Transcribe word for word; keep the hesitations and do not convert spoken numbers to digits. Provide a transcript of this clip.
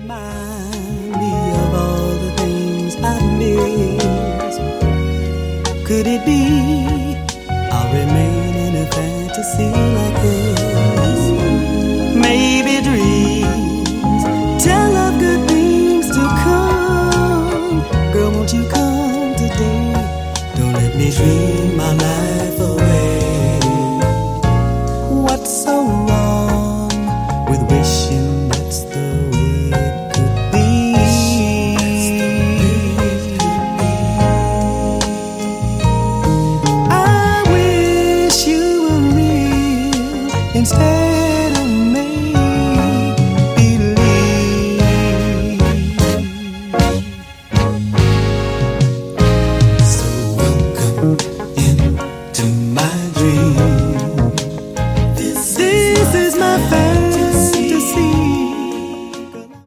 remind me of all the things I miss. Could it be